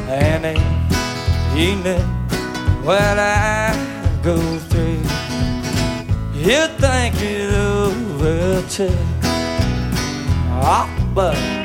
any evening when I go through. You think it over too, oh, but